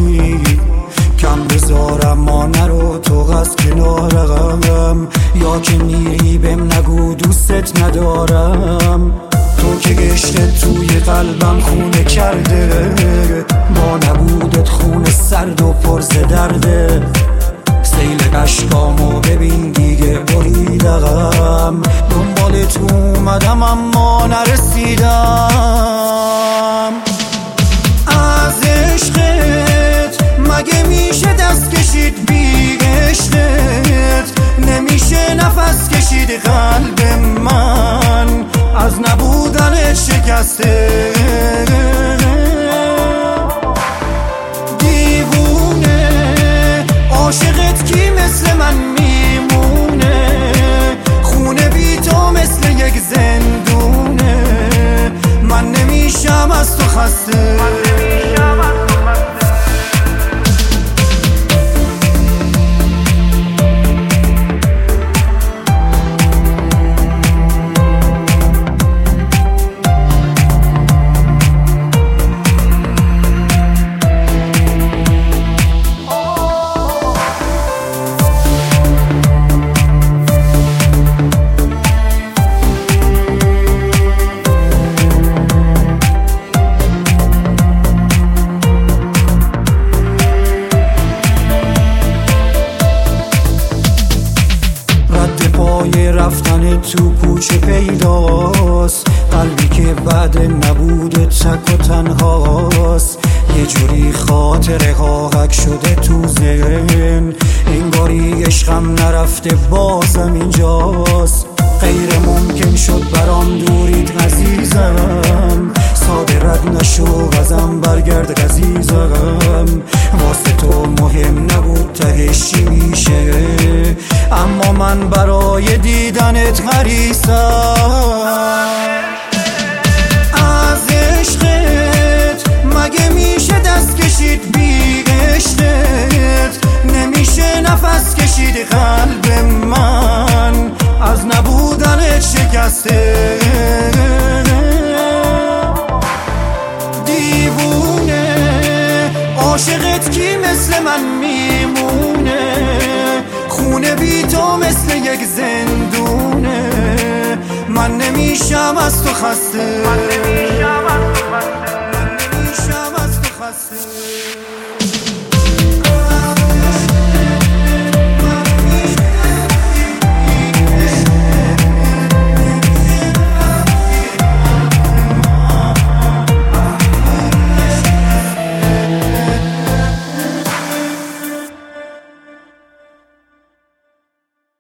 کنی، کم بذارم ما نرو تو از کنارم، یا که میری بهم نگو دوستت ندارم. تو که گشتت توی قلبم خونه کرده، با نبودت خونه سرد و پر ز درده. سیل اشکامو ببین دیگه بریدم، دنبالت اومدم اما نرسیدم. از عشقت مگه میشه دست کشید، بی عشقت نمیشه نفس کشید. قلب من از نبودنت شکسته، دیوونه عاشقت کی مثل من میمونه، خونه بی تو مثل یک زندونه. من نمیشم از تو خسته، رفتن تو پوچه پیداست، قلبی که بعد نبوده تک و تنهاست. یه جوری خاطره ها حک شده تو ذهن، انگاری عشقم نرفته بازم اینجاست. غیر ممکن شد برام دورید عزیزم، ساده رد نشو ازم برگرد عزیزم. واسه تو مهم نبود تهش چی میشه، اما من برای دیدنت حریصم. از عشقت مگه میشه دست کشید، بی عشقت نمیشه نفس کشید. قلب من از نبودنت شکسته، دیوونه عاشقت کی مثل من میمونه، خونه بی تو مثل یک زندونه. من نمیشم از تو خسته، من نمیشم از تو خسته.